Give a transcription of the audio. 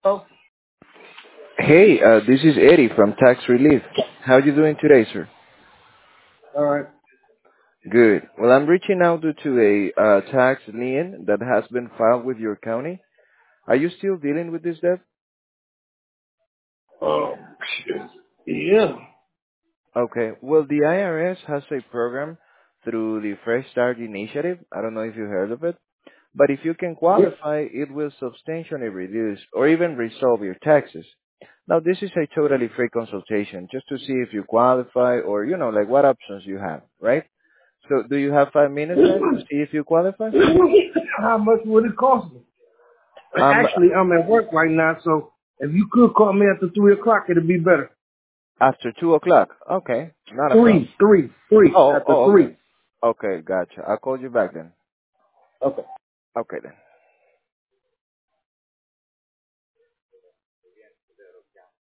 Oh, Hey, this is Eddie from Tax Relief. How are you doing today, sir? all right. Good. Well, I'm reaching out due to a tax lien that has been filed with your county. Are you still dealing with this debt? Oh, shit. Yeah. Okay. Well, the IRS has a program through the Fresh Start Initiative. I don't know if you heard of it, but if you can Yeah. qualify, it will substantially reduce or even resolve your taxes. Now, this is a totally free consultation just to see if you qualify or, like what options you have, right? So do you have 5 minutes then to see if you qualify? How much would it cost me? Um, Actually, I'm at work right now, so if you could call me after 3 o'clock, it'd be better. After 2 o'clock. Okay, not a problem. Three. Oh, After oh, okay. 3. Okay, gotcha. I'll call you back then. Okay. Okay then.